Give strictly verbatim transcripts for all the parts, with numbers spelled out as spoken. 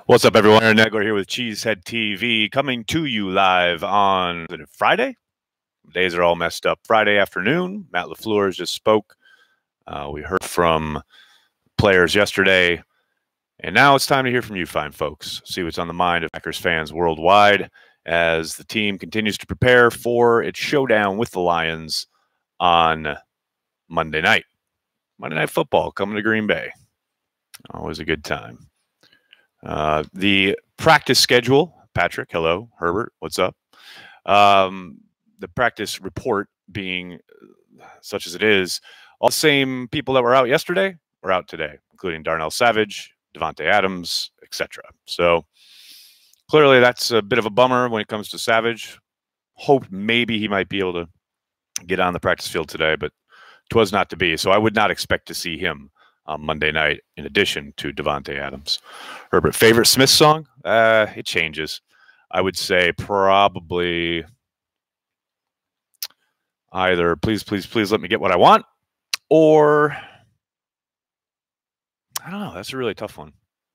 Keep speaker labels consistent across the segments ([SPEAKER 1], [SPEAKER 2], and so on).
[SPEAKER 1] What's up, everyone? Aaron Nagler here with Cheesehead T V, coming to you live on is it Friday. Days are all messed up. Friday afternoon. Matt LaFleur just spoke. Uh, we heard from players yesterday, and now it's time to hear from you, fine folks. See what's on the mind of Packers fans worldwide as the team continues to prepare for its showdown with the Lions on Monday night. Monday Night Football coming to Green Bay. Always a good time. Uh, the practice schedule, Patrick, hello. Herbert, what's up? Um, the practice report being such as it is, all the same people that were out yesterday were out today, including Darnell Savage, Davante Adams, et cetera. So clearly that's a bit of a bummer when it comes to Savage. Hope maybe he might be able to get on the practice field today, but 'twas not to be. So I would not expect to see him on Monday night, in addition to Davante Adams. Herbert, favorite Smith song? Uh, it changes. I would say probably either Please, Please, Please Let Me Get What I Want, or I don't know. That's a really tough one.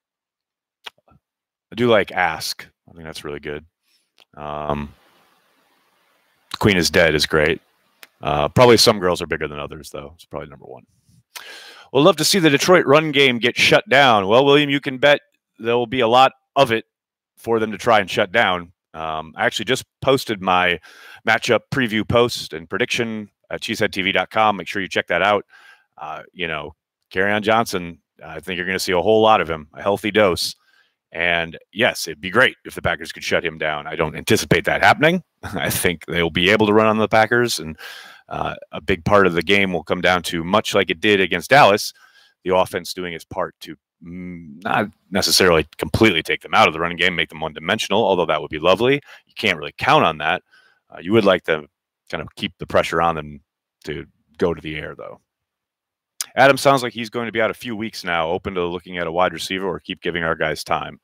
[SPEAKER 1] I do like Ask. I think that's really good. Um, Queen is Dead is great. Uh, probably Some Girls Are Bigger Than Others, though. It's probably number one. We'll love to see the Detroit run game get shut down. Well, William, you can bet there will be a lot of it for them to try and shut down. Um, I actually just posted my matchup preview post and prediction at cheesehead T V dot com. Make sure you check that out. Uh, you know, Kerryon Johnson, I think you're going to see a whole lot of him, a healthy dose. And yes, it'd be great if the Packers could shut him down. I don't anticipate that happening. I think they'll be able to run on the Packers, and uh, a big part of the game will come down to, much like it did against Dallas, the offense doing its part to mm, not necessarily completely take them out of the running game, make them one-dimensional, although that would be lovely. You can't really count on that. Uh, you would like to kind of keep the pressure on them to go to the air, though. Adam sounds like he's going to be out a few weeks now, open to looking at a wide receiver or keep giving our guys time.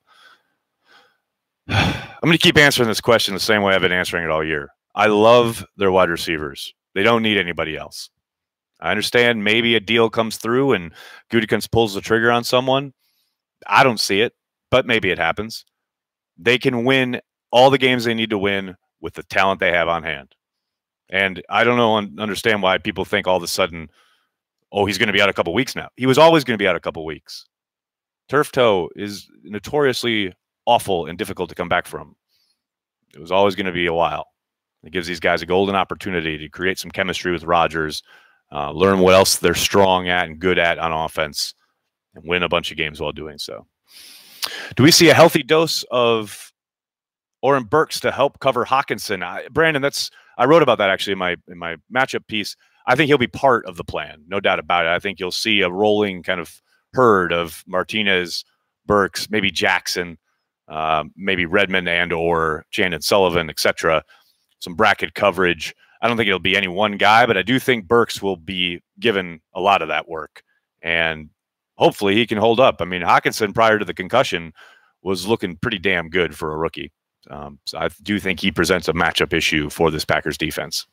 [SPEAKER 1] I'm going to keep answering this question the same way I've been answering it all year. I love their wide receivers. They don't need anybody else. I understand maybe a deal comes through and Gutekunst pulls the trigger on someone. I don't see it, but maybe it happens. They can win all the games they need to win with the talent they have on hand. And I don't know, understand why people think all of a sudden, oh, he's going to be out a couple weeks now. He was always going to be out a couple weeks. Turf toe is notoriously awful and difficult to come back from. It was always going to be a while. It gives these guys a golden opportunity to create some chemistry with Rodgers, uh, learn what else they're strong at and good at on offense, and win a bunch of games while doing so. Do we see a healthy dose of Oren Burks to help cover Hockenson? I, Brandon, that's I wrote about that actually in my in my matchup piece. I think he'll be part of the plan, no doubt about it. I think you'll see a rolling kind of herd of Martinez, Burks, maybe Jackson, uh, maybe Redmond and or Chandon Sullivan, et cetera. Some bracket coverage. I don't think it'll be any one guy, but I do think Burks will be given a lot of that work. And hopefully he can hold up. I mean, Hockenson, prior to the concussion, was looking pretty damn good for a rookie. Um, so I do think he presents a matchup issue for this Packers defense.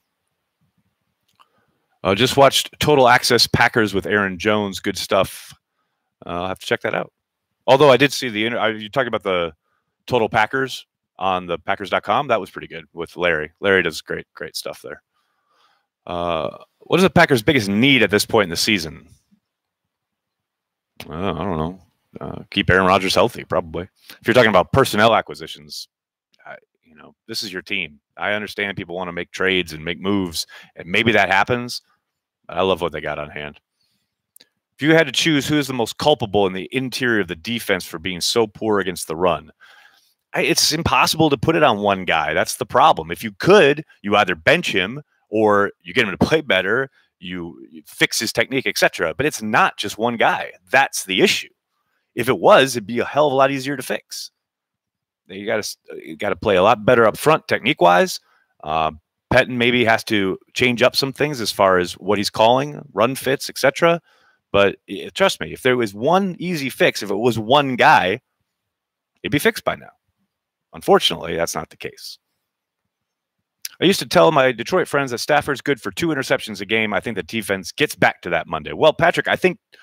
[SPEAKER 1] I uh, just watched Total Access Packers with Aaron Jones. Good stuff. Uh, I'll have to check that out. Although I did see the inter you talking about the Total Packers on the Packers dot com. That was pretty good with Larry. Larry does great, great stuff there. Uh, what is the Packers' biggest need at this point in the season? Uh, I don't know. Uh, keep Aaron Rodgers healthy, probably. If you're talking about personnel acquisitions, I, you know, this is your team. I understand people want to make trades and make moves, and maybe that happens. But I love what they got on hand. If you had to choose who is the most culpable in the interior of the defense for being so poor against the run, it's impossible to put it on one guy. That's the problem. If you could, you either bench him or you get him to play better, you, you fix his technique, et cetera. But it's not just one guy. That's the issue. If it was, it'd be a hell of a lot easier to fix. You got to you got to play a lot better up front, technique wise. Uh, Pettine maybe has to change up some things as far as what he's calling, run fits, et cetera. But it, trust me, if there was one easy fix, if it was one guy, it'd be fixed by now. Unfortunately, that's not the case. I used to tell my Detroit friends that Stafford's good for two interceptions a game. I think the defense gets back to that Monday. Well, Patrick, I think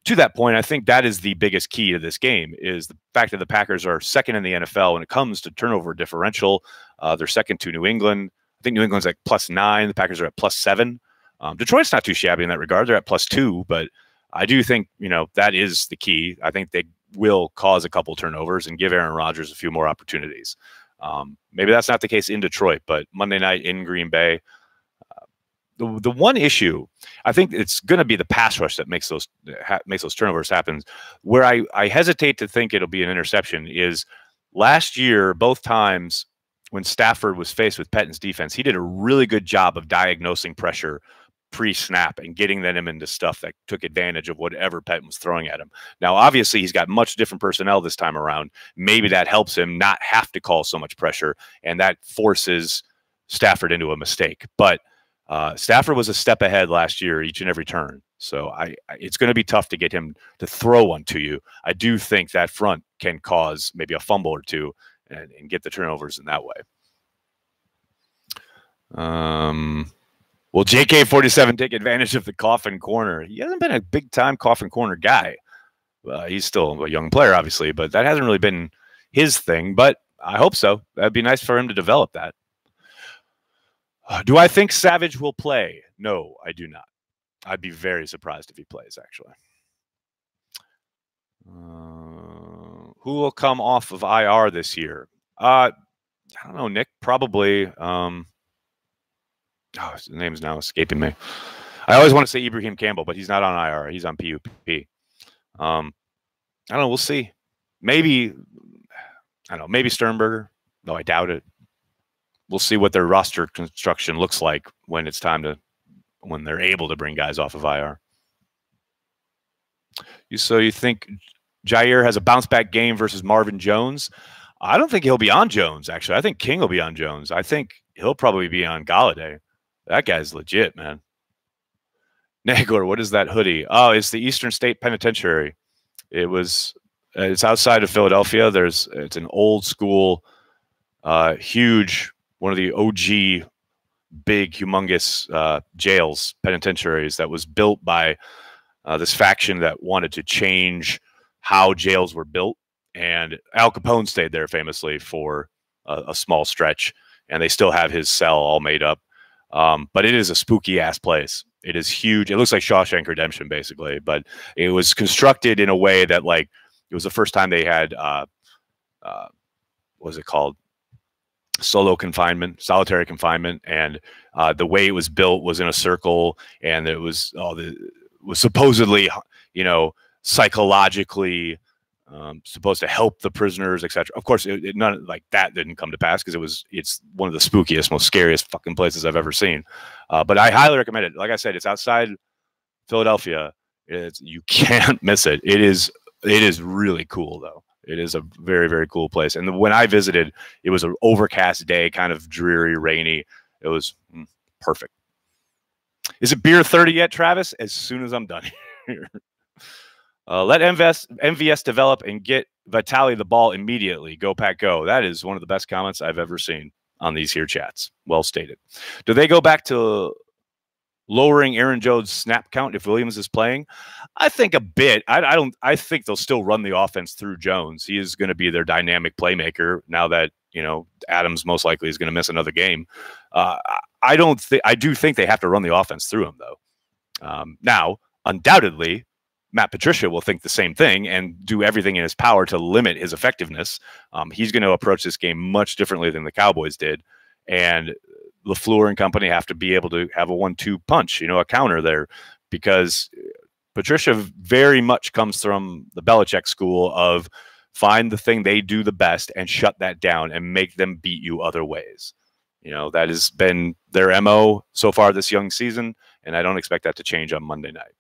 [SPEAKER 1] to that point, I think that is the biggest key to this game is the fact that the Packers are second in the N F L when it comes to turnover differential. Uh, they're second to New England. I think New England's like plus nine. The Packers are at plus seven. Um, Detroit's not too shabby in that regard. They're at plus two, but I do think, you know, that is the key. I think they will cause a couple turnovers and give Aaron Rodgers a few more opportunities. Um, maybe that's not the case in Detroit, but Monday night in Green Bay, uh, the the one issue, I think it's going to be the pass rush that makes those ha makes those turnovers happen. Where I I hesitate to think it'll be an interception is last year, both times when Stafford was faced with Pettine's defense, he did a really good job of diagnosing pressure pre-snap and getting them into stuff that took advantage of whatever Pettin was throwing at him. Now, obviously, he's got much different personnel this time around. Maybe that helps him not have to call so much pressure, and that forces Stafford into a mistake. But uh, Stafford was a step ahead last year each and every turn. So I, I it's going to be tough to get him to throw one to you. I do think that front can cause maybe a fumble or two and, and get the turnovers in that way. Um... Will J K forty-seven take advantage of the coffin corner? He hasn't been a big-time coffin corner guy. Uh, he's still a young player, obviously, but that hasn't really been his thing. But I hope so. That'd be nice for him to develop that. Uh, do I think Savage will play? No, I do not. I'd be very surprised if he plays, actually. Uh, who will come off of I R this year? Uh, I don't know, Nick. Probably... Um, Oh, his name is now escaping me. I always want to say Ibrahim Campbell, but he's not on I R. He's on P U P. Um, I don't know. We'll see. Maybe, I don't know, maybe Sternberger. No, I doubt it. We'll see what their roster construction looks like when it's time to, when they're able to bring guys off of I R. You, so you think Jair has a bounce-back game versus Marvin Jones? I don't think he'll be on Jones, actually. I think King will be on Jones. I think he'll probably be on Golladay. That guy's legit, man. Nagler, what is that hoodie? Oh, it's the Eastern State Penitentiary. It was, it's outside of Philadelphia. There's, it's an old school, uh, huge, one of the O G big, humongous uh, jails, penitentiaries that was built by uh, this faction that wanted to change how jails were built. And Al Capone stayed there famously for a, a small stretch, and they still have his cell all made up. Um, but it is a spooky ass place. It is huge. It looks like Shawshank Redemption, basically, but it was constructed in a way that, like, it was the first time they had, uh, uh, what was it called? Solo confinement, solitary confinement. And uh, the way it was built was in a circle, and it was, oh, the, was supposedly, you know, psychologically Um, supposed to help the prisoners, et cetera. Of course, it, it, none like that didn't come to pass because it was it's one of the spookiest, most scariest fucking places I've ever seen. Uh, but I highly recommend it. Like I said, it's outside Philadelphia. It's you can't miss it. It is it is really cool though. It is a very very cool place. And when I visited, it was an overcast day, kind of dreary, rainy. It was mm, perfect. Is it beer thirty yet, Travis? As soon as I'm done here. Uh, let M V S, M V S develop and get Vitali the ball immediately. Go Pack Go. That is one of the best comments I've ever seen on these here chats. Well stated. Do they go back to lowering Aaron Jones' snap count if Williams is playing? I think a bit. I, I don't. I think they'll still run the offense through Jones. He is going to be their dynamic playmaker now that, you know, Adams most likely is going to miss another game. Uh, I don't think. I do think they have to run the offense through him though. Um, now, undoubtedly, Matt Patricia will think the same thing and do everything in his power to limit his effectiveness. Um, he's going to approach this game much differently than the Cowboys did. And LaFleur and company have to be able to have a one two punch, you know, a counter there, because Patricia very much comes from the Belichick school of find the thing they do the best and shut that down and make them beat you other ways. You know, that has been their M O so far this young season, and I don't expect that to change on Monday night.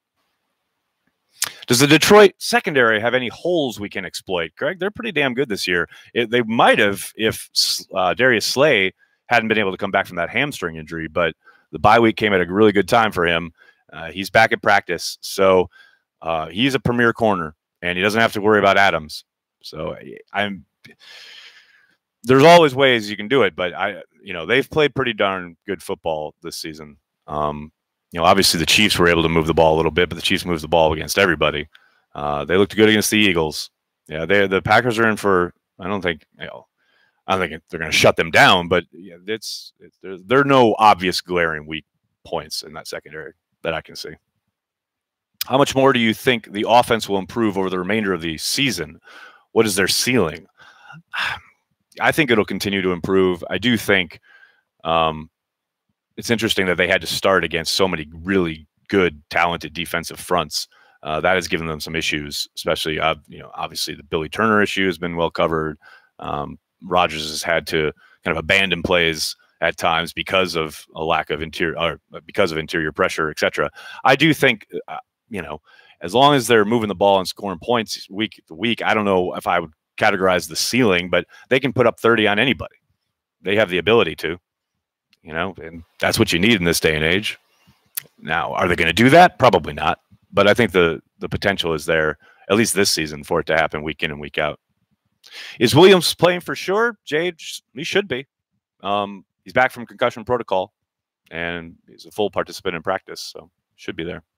[SPEAKER 1] Does the Detroit secondary have any holes we can exploit? Greg, they're pretty damn good this year. It, they might have if uh, Darius Slay hadn't been able to come back from that hamstring injury, but the bye week came at a really good time for him. Uh, he's back at practice, so uh, he's a premier corner, and he doesn't have to worry about Adams. So I'm. There's always ways you can do it, but I, you know, they've played pretty darn good football this season. Um, You know, obviously the Chiefs were able to move the ball a little bit, but the Chiefs moved the ball against everybody. Uh, they looked good against the Eagles. Yeah, they the Packers are in for. I don't think you know. I don't think they're going to shut them down, but yeah, it's, it's there. There are no obvious glaring weak points in that secondary that I can see. How much more do you think the offense will improve over the remainder of the season? What is their ceiling? I think it'll continue to improve. I do think um, it's interesting that they had to start against so many really good, talented defensive fronts. Uh, that has given them some issues, especially, uh, you know, obviously the Billy Turner issue has been well covered. Um, Rodgers has had to kind of abandon plays at times because of a lack of interior, or because of interior pressure, et cetera. I do think, uh, you know, as long as they're moving the ball and scoring points week to week, I don't know if I would categorize the ceiling, but they can put up thirty on anybody. They have the ability to, you know, and that's what you need in this day and age. Now, are they going to do that? Probably not. But I think the the potential is there, at least this season, for it to happen week in and week out. Is Williams playing for sure? Jade, he should be. Um, he's back from concussion protocol, and he's a full participant in practice, so should be there.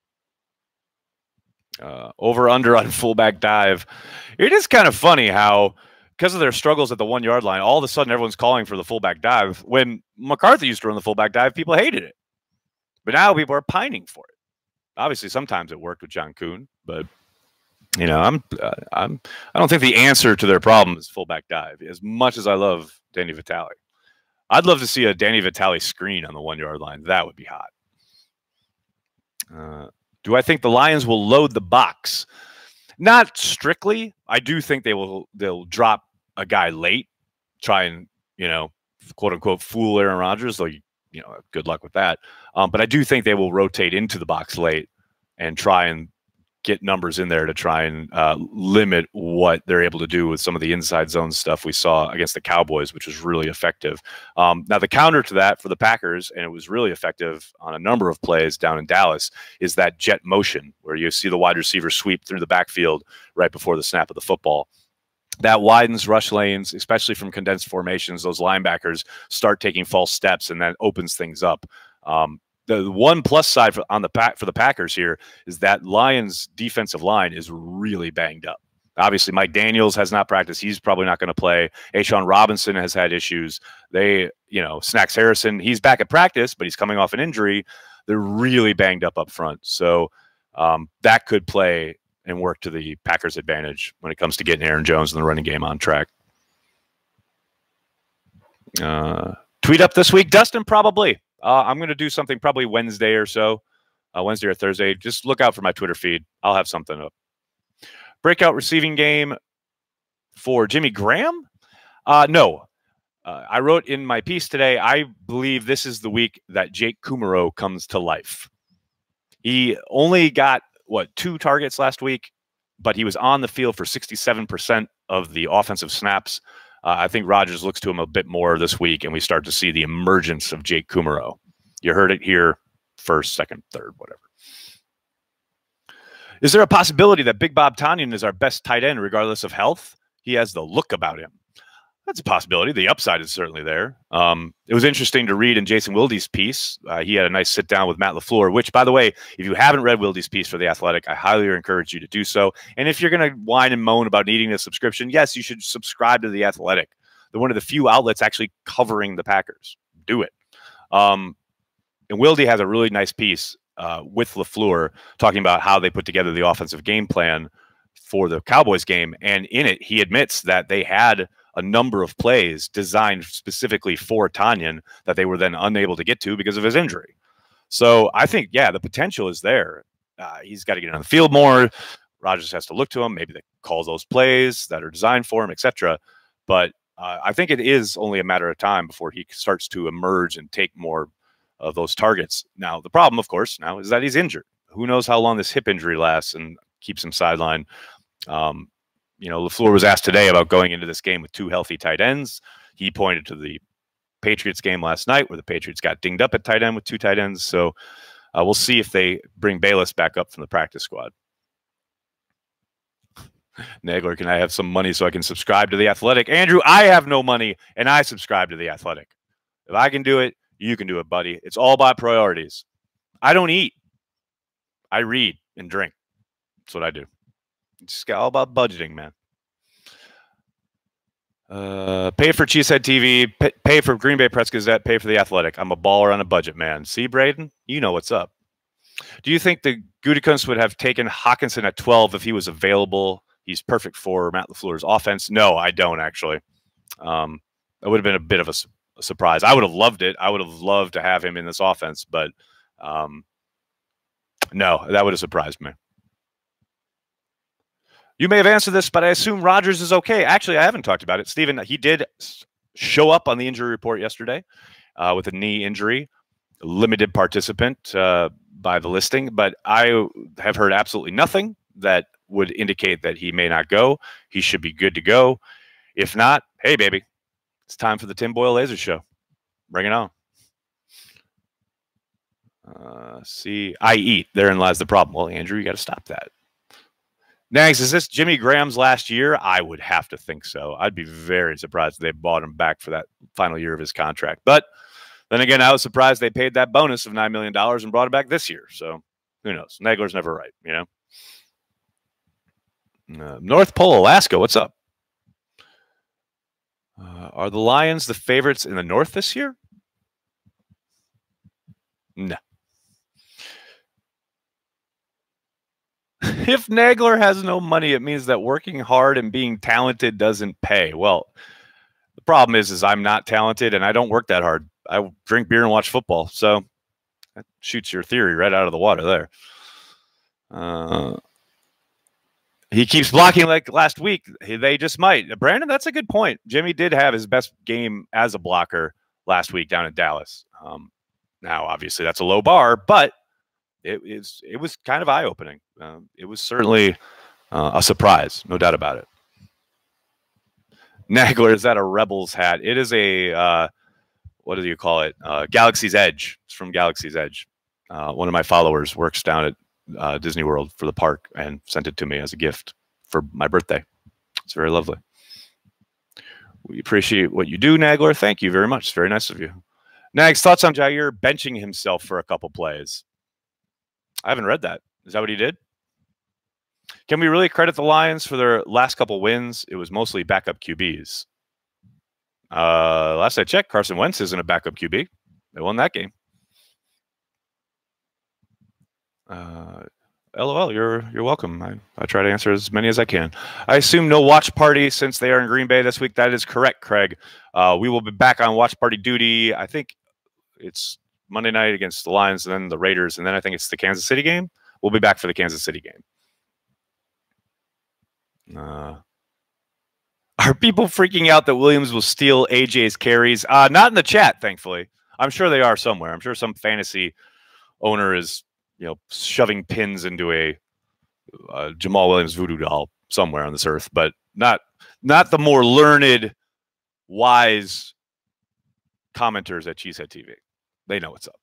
[SPEAKER 1] Uh, over under on fullback dive. It is kind of funny how, because of their struggles at the one yard line, all of a sudden everyone's calling for the fullback dive. When McCarthy used to run the fullback dive, people hated it, but now people are pining for it. Obviously, sometimes it worked with John Kuhn, but you know, I'm, uh, I'm, I don't think the answer to their problem is fullback dive. As much as I love Danny Vitale, I'd love to see a Danny Vitale screen on the one yard line. That would be hot. Uh, do I think the Lions will load the box? Not strictly. I do think they will. They'll drop a guy late, try and you know, quote unquote, fool Aaron Rodgers. Though you, you know, good luck with that. Um, but I do think they will rotate into the box late and try and get numbers in there to try and uh, limit what they're able to do with some of the inside zone stuff we saw against the Cowboys, which was really effective. Um, now, the counter to that for the Packers, and it was really effective on a number of plays down in Dallas, is that jet motion where you see the wide receiver sweep through the backfield right before the snap of the football. That widens rush lanes, especially from condensed formations. Those linebackers start taking false steps, and that opens things up. Um, The one plus side for, on the pack for the Packers here is that Lions defensive line is really banged up. Obviously, Mike Daniels has not practiced. He's probably not going to play. A'Shawn Robinson has had issues. They, you know, Snacks Harrison, he's back at practice, but he's coming off an injury. They're really banged up up front. So um, that could play and work to the Packers' advantage when it comes to getting Aaron Jones and the running game on track. Uh, tweet up this week, Dustin, probably. Uh, I'm going to do something probably Wednesday or so, uh, Wednesday or Thursday. Just look out for my Twitter feed. I'll have something up. Breakout receiving game for Jimmy Graham? Uh, no. Uh, I wrote in my piece today, I believe this is the week that Jake Kumerow comes to life. He only got, what, two targets last week, but he was on the field for sixty-seven percent of the offensive snaps. Uh, I think Rodgers looks to him a bit more this week, and we start to see the emergence of Jake Kumerow. You heard it here first, second, third, whatever. Is there a possibility that Big Bob Tonyan is our best tight end regardless of health? He has the look about him. That's a possibility. The upside is certainly there. Um, it was interesting to read in Jason Wilde's piece. Uh, he had a nice sit down with Matt LaFleur, which, by the way, if you haven't read Wilde's piece for The Athletic, I highly encourage you to do so. And if you're going to whine and moan about needing a subscription, yes, you should subscribe to The Athletic. They're one of the few outlets actually covering the Packers. Do it. Um, and Wilde has a really nice piece uh, with LaFleur talking about how they put together the offensive game plan for the Cowboys game. And in it, he admits that they had a number of plays designed specifically for Tonyan that they were then unable to get to because of his injury. So I think, yeah, the potential is there. Uh, he's got to get on the field more. Rodgers has to look to him. Maybe they call those plays that are designed for him, et cetera. But uh, I think it is only a matter of time before he starts to emerge and take more of those targets. Now, the problem, of course, now is that he's injured. Who knows how long this hip injury lasts and keeps him sidelined. Um, You know, LaFleur was asked today about going into this game with two healthy tight ends. He pointed to the Patriots game last night where the Patriots got dinged up at tight end with two tight ends. So uh, we'll see if they bring Bayless back up from the practice squad. Nagler, can I have some money so I can subscribe to The Athletic? Andrew, I have no money, and I subscribe to The Athletic. If I can do it, you can do it, buddy. It's all about priorities. I don't eat. I read and drink. That's what I do. It's all about budgeting, man. Uh, pay for Cheesehead T V, pay, pay for Green Bay Press Gazette, pay for The Athletic. I'm a baller on a budget, man. See, Braden? You know what's up. Do you think the Gutekunst would have taken Hockenson at twelve if he was available? He's perfect for Matt LaFleur's offense. No, I don't, actually. Um, that would have been a bit of a, a surprise. I would have loved it. I would have loved to have him in this offense, but um, no, that would have surprised me. You may have answered this, but I assume Rodgers is okay. Actually, I haven't talked about it. Steven, he did show up on the injury report yesterday uh, with a knee injury, limited participant uh, by the listing, but I have heard absolutely nothing that would indicate that he may not go. He should be good to go. If not, hey, baby, it's time for the Tim Boyle Laser Show. Bring it on. Uh, see, I eat. Therein lies the problem. Well, Andrew, you got to stop that. Next, is this Jimmy Graham's last year? I would have to think so. I'd be very surprised if they bought him back for that final year of his contract. But then again, I was surprised they paid that bonus of nine million dollars and brought him back this year. So who knows? Nagler's never right, you know? Uh, North Pole, Alaska, what's up? Uh, are the Lions the favorites in the North this year? No. If Nagler has no money, it means that working hard and being talented doesn't pay. Well, the problem is, is I'm not talented and I don't work that hard. I drink beer and watch football. So that shoots your theory right out of the water there. Uh, he keeps blocking like last week. They just might. Brandon, that's a good point. Jimmy did have his best game as a blocker last week down in Dallas. Um, now, obviously, that's a low bar, but it is it was kind of eye-opening. Um, it was certainly uh, a surprise, no doubt about it. Nagler, is that a Rebels hat? It is a, uh, what do you call it? Uh, Galaxy's Edge. It's from Galaxy's Edge. Uh, one of my followers works down at uh, Disney World for the park and sent it to me as a gift for my birthday. It's very lovely. We appreciate what you do, Nagler. Thank you very much. It's very nice of you. Nags, thoughts on Jair benching himself for a couple plays? I haven't read that. Is that what he did? Can we really credit the Lions for their last couple wins? It was mostly backup Q Bs. Uh, last I checked, Carson Wentz isn't a backup Q B. They won that game. Uh, LOL, you're you're welcome. I, I try to answer as many as I can. I assume no watch party since they are in Green Bay this week. That is correct, Craig. Uh, we will be back on watch party duty. I think it's Monday night against the Lions, and then the Raiders, and then I think it's the Kansas City game. We'll be back for the Kansas City game. Uh, are people freaking out that Williams will steal A J's carries? Uh, not in the chat, thankfully. I'm sure they are somewhere. I'm sure some fantasy owner is, you know, shoving pins into a uh, Jamal Williams voodoo doll somewhere on this earth, but not not the more learned, wise commenters at Cheesehead T V. They know what's up.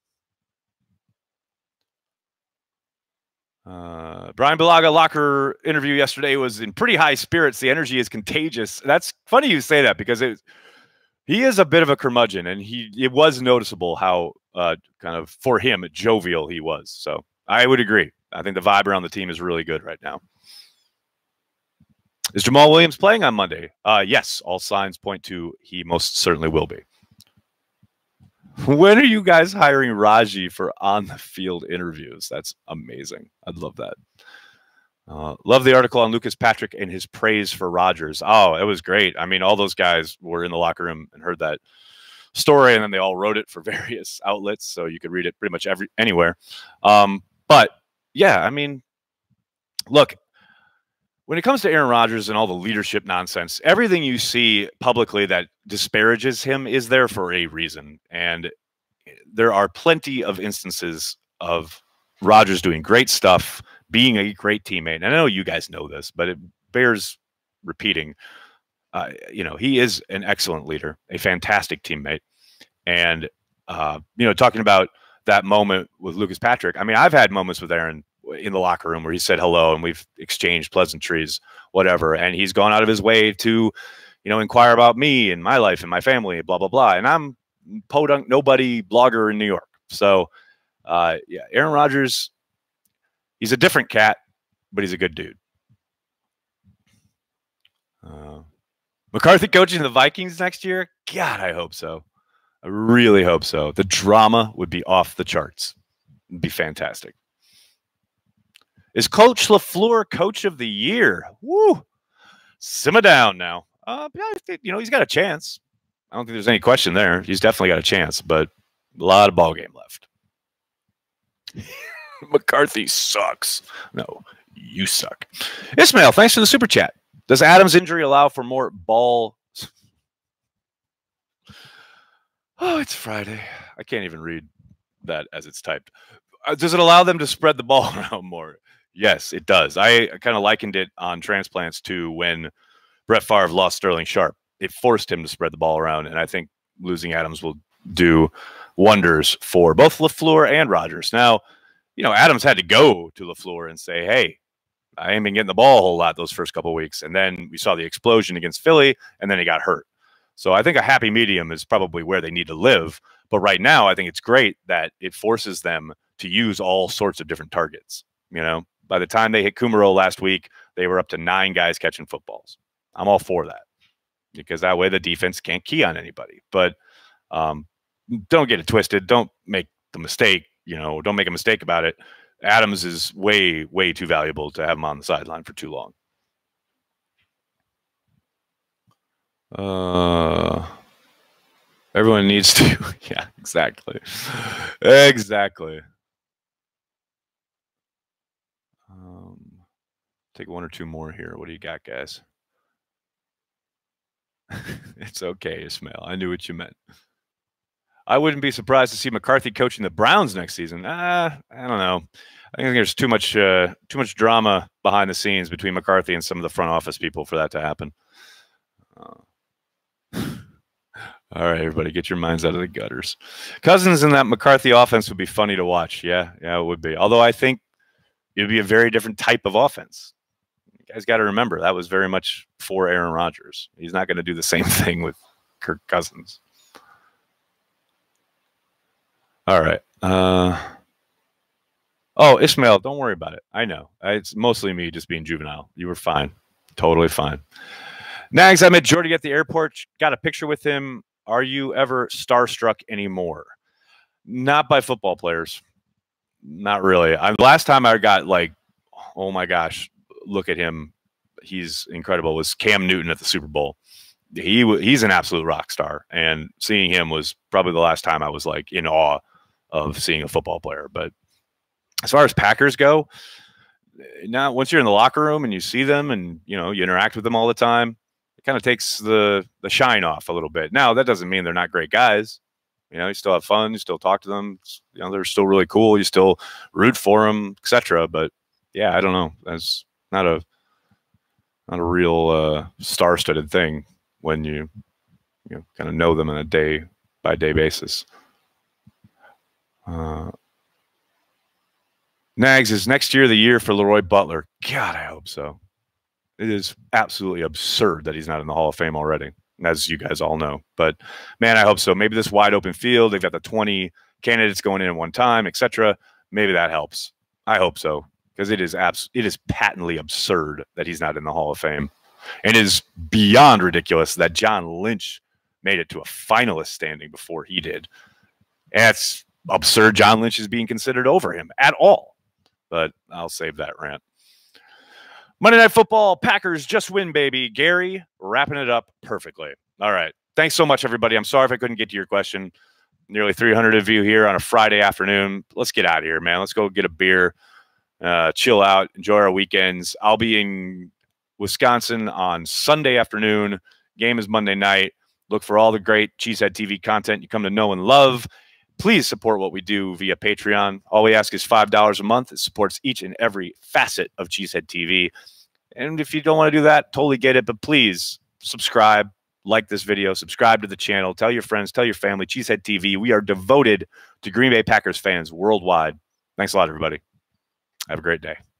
[SPEAKER 1] Uh, Brian Balaga locker interview yesterday was in pretty high spirits. The energy is contagious. That's funny you say that because it, he is a bit of a curmudgeon, and he it was noticeable how uh, kind of for him jovial he was. So I would agree. I think the vibe around the team is really good right now. Is Jamal Williams playing on Monday? Uh, yes, all signs point to he most certainly will be. When are you guys hiring Raji for on-the-field interviews? That's amazing. I'd love that. Uh, love the article on Lucas Patrick and his praise for Rodgers. Oh, it was great. I mean, all those guys were in the locker room and heard that story, and then they all wrote it for various outlets, so you could read it pretty much every anywhere. Um, but, yeah, I mean, look, when it comes to Aaron Rodgers and all the leadership nonsense, everything you see publicly that disparages him is there for a reason. And there are plenty of instances of Rodgers doing great stuff, being a great teammate. And I know you guys know this, but it bears repeating. Uh, you know, he is an excellent leader, a fantastic teammate. And, uh, you know, talking about that moment with Lucas Patrick, I mean, I've had moments with Aaron in the locker room where he said hello and we've exchanged pleasantries, whatever. And he's gone out of his way to, you know, inquire about me and my life and my family, blah, blah, blah. And I'm podunk nobody blogger in New York. So, uh, yeah, Aaron Rodgers, he's a different cat, but he's a good dude. Uh, McCarthy coaching the Vikings next year? God, I hope so. I really hope so. The drama would be off the charts. It'd be fantastic. Is Coach LaFleur Coach of the Year? Woo! Simmer down now. Uh, you know, he's got a chance. I don't think there's any question there. He's definitely got a chance, but a lot of ball game left. McCarthy sucks. No, you suck. Ismail, thanks for the super chat. Does Adams' injury allow for more ball? Oh, it's Friday. I can't even read that as it's typed. Uh, does it allow them to spread the ball around more? Yes, it does. I kind of likened it on transplants to when Brett Favre lost Sterling Sharp. It forced him to spread the ball around, and I think losing Adams will do wonders for both LaFleur and Rodgers. Now, you know, Adams had to go to LaFleur and say, hey, I ain't been getting the ball a whole lot those first couple of weeks. And then we saw the explosion against Philly, and then he got hurt. So I think a happy medium is probably where they need to live. But right now, I think it's great that it forces them to use all sorts of different targets. You know, by the time they hit Kumaro last week, they were up to nine guys catching footballs. I'm all for that because that way the defense can't key on anybody. But um, don't get it twisted. Don't make the mistake. You know, don't make a mistake about it. Adams is way, way too valuable to have him on the sideline for too long. Uh, everyone needs to. Yeah, exactly. Exactly. Um, take one or two more here. What do you got, guys? It's okay, Ismail. I knew what you meant. I wouldn't be surprised to see McCarthy coaching the Browns next season. Uh, I don't know. I think there's too much uh, too much drama behind the scenes between McCarthy and some of the front office people for that to happen. Uh, all right, everybody, get your minds out of the gutters. Cousins in that McCarthy offense would be funny to watch. Yeah, yeah, it would be. Although I think it would be a very different type of offense. You guys got to remember that was very much for Aaron Rodgers. He's not going to do the same thing with Kirk Cousins. All right. Uh, oh, Ismail, don't worry about it. I know. It's mostly me just being juvenile. You were fine. Totally fine. Nags, I met Jordy at the airport. Got a picture with him. Are you ever starstruck anymore? Not by football players. Not really. I, last time I got like, oh my gosh, look at him. He's incredible. Was Cam Newton at the Super Bowl. He He's an absolute rock star. And seeing him was probably the last time I was like in awe of seeing a football player. But as far as Packers go, now once you're in the locker room and you see them and, you know, you interact with them all the time, it kind of takes the, the shine off a little bit. Now, that doesn't mean they're not great guys. You know, you still have fun. You still talk to them. You know, they're still really cool. You still root for them, et cetera. But yeah, I don't know. That's not a not a real uh, star-studded thing when you you know kind of know them on a day by day basis. Uh, Nags, is next year the year for Leroy Butler? God, I hope so. It is absolutely absurd that he's not in the Hall of Fame already, as you guys all know. But, man, I hope so. Maybe this wide open field, they've got the twenty candidates going in at one time, et cetera. Maybe that helps. I hope so, because it is abs it is patently absurd that he's not in the Hall of Fame. And it is beyond ridiculous that John Lynch made it to a finalist standing before he did. And it's absurd John Lynch is being considered over him at all. But I'll save that rant. Monday Night Football, Packers just win, baby. Gary, wrapping it up perfectly. All right. Thanks so much, everybody. I'm sorry if I couldn't get to your question. Nearly three hundred of you here on a Friday afternoon. Let's get out of here, man. Let's go get a beer, uh, chill out, enjoy our weekends. I'll be in Wisconsin on Sunday afternoon. Game is Monday night. Look for all the great Cheesehead T V content you come to know and love. Please support what we do via Patreon. All we ask is five dollars a month. It supports each and every facet of Cheesehead T V. And if you don't want to do that, totally get it. But please subscribe, like this video, subscribe to the channel, tell your friends, tell your family. Cheesehead T V. We are devoted to Green Bay Packers fans worldwide. Thanks a lot, everybody. Have a great day.